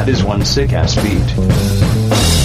That is one sick-ass beat.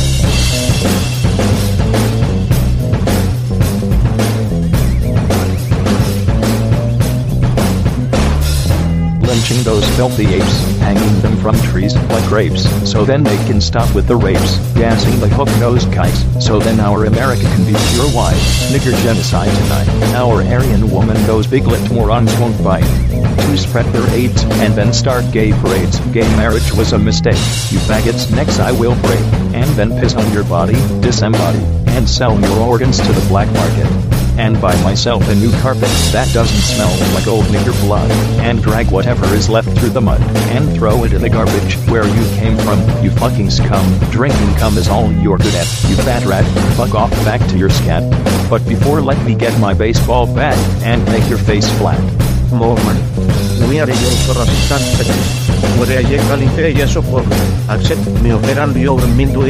Lynching those filthy apes, hanging them from trees like grapes, so then they can stop with the rapes, gassing the hook-nosed kites, so then our America can be pure white. Nigger genocide tonight, our Aryan woman, those big-lipped morons won't bite. To spread their AIDS, and then start gay parades. Gay marriage was a mistake, you faggots, necks I will break, and then piss on your body, disembody, and sell your organs to the black market. And buy myself a new carpet that doesn't smell like old nigger blood, and drag whatever is left through the mud, and throw it in the garbage where you came from, you fucking scum. Drinking cum is all you're good at, you fat rat, fuck off back to your scat. But before, let me get my baseball bat, and make your face flat. Mormon, we are your representantes. Where I calling yes of accept me operan your mindu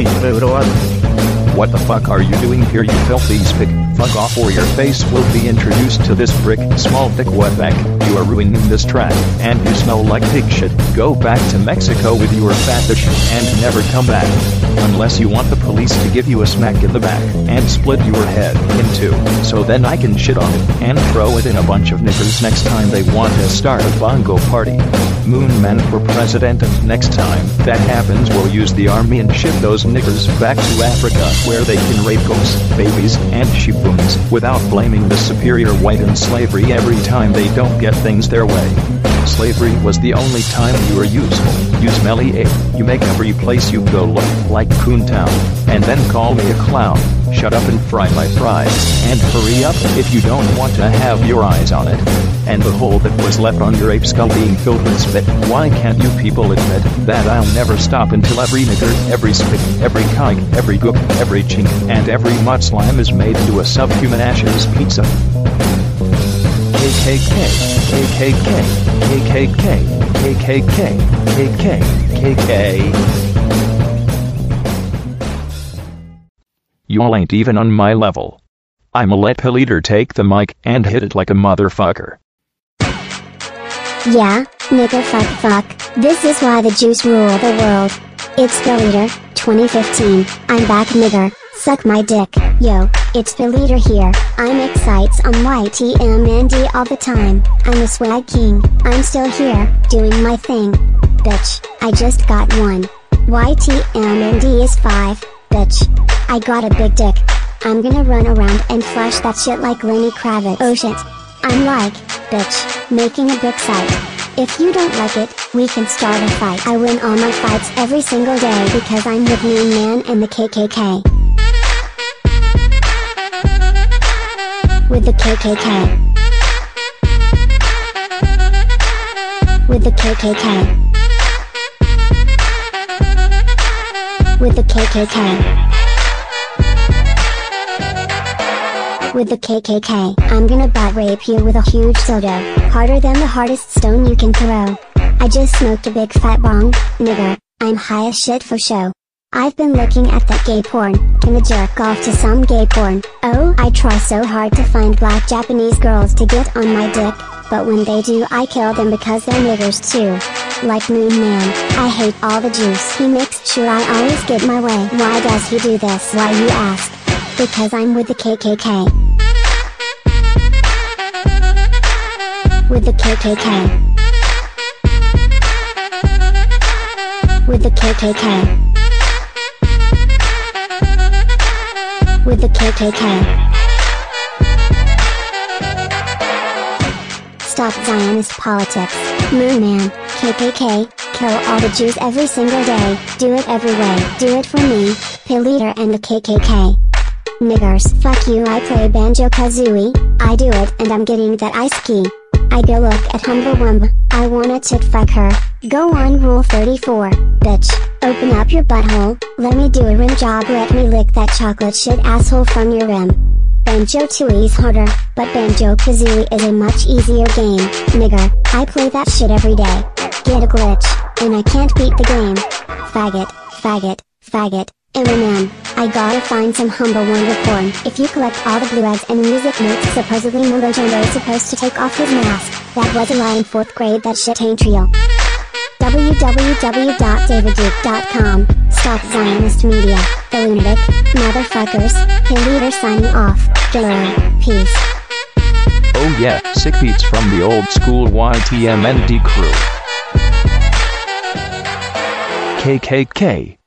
What the fuck are you doing here, you filthy spick? Fuck off or your face will be introduced to this brick, small dick wetback. You are ruining this track, and you smell like pig shit. Go back to Mexico with your fetish, and never come back. Unless you want the police to give you a smack in the back, and split your head in two, so then I can shit on it, and throw it in a bunch of niggers next time they want to start a bongo party. Moon Man for president, and next time that happens we'll use the army and ship those niggers back to Africa, where they can rape ghosts, babies, and sheepboons, without blaming the superior white in slavery every time they don't get things their way. Slavery was the only time you were useful. You smelly ape, you make every place you go look like Coontown, and then call me a clown. Shut up and fry my fries, and hurry up if you don't want to have your eyes on it. And the hole that was left on your ape skull being filled with spit. Why can't you people admit that I'll never stop until every nigger, every spit, every cog, every gook, every chink, and every mud slime is made into a subhuman ashes pizza? KKK, KKK, KKK, KKK, KKK. Y'all ain't even on my level. I'ma let P-Leader take the mic and hit it like a motherfucker. Yeah, nigga fuck. This is why the Jews rule the world. It's P-Leader, 2015. I'm back, nigger. Suck my dick. Yo, it's P-Leader here. I'm excites on YTMND all the time. I'm a swag king. I'm still here, doing my thing. Bitch, I just got one. YTMND is 5, bitch. I got a big dick. I'm gonna run around and flash that shit like Lenny Kravitz. Oh shit. I'm like, bitch, making a brick site. If you don't like it, we can start a fight. I win all my fights every single day because I'm with Moon Man and the KKK. With the KKK. With the KKK. With the KKK. With the KKK, I'm gonna butt rape you with a huge dildo, harder than the hardest stone you can throw. I just smoked a big fat bong, nigger, I'm high as shit for show. I've been looking at that gay porn, gonna jerk off to some gay porn. Oh, I try so hard to find black Japanese girls to get on my dick, but when they do I kill them because they're niggers too. Like Moon Man, I hate all the juice. He makes sure I always get my way. Why does he do this? Why you ask? Because I'm with the KKK. With the KKK. With the KKK. With the KKK. Stop Zionist politics. Moon Man, KKK, kill all the Jews every single day. Do it every way. Do it for me, P-Leader and the KKK. Niggers, fuck you. I play Banjo-Kazooie, I do it and I'm getting that ice key. I go look at Humberwumba, I wanna tit fuck her. Go on Rule 34, bitch. Open up your butthole, let me do a rim job, let me lick that chocolate shit asshole from your rim. Banjo-Tooie's harder, but Banjo-Kazooie is a much easier game, nigger. I play that shit every day. Get a glitch, and I can't beat the game. Faggot, faggot, faggot. Eminem, I gotta find some Humberwumba porn. If you collect all the blue eggs and music notes, supposedly Mumbo Jumbo is supposed to take off his mask. That was a lie in 4th grade, that shit ain't real. www.davidduke.com. Stop Zionist Media, the lunatic, motherfuckers, Leader signing off, Guru, peace. Oh yeah, sick beats from the old school YTMND crew. KKK.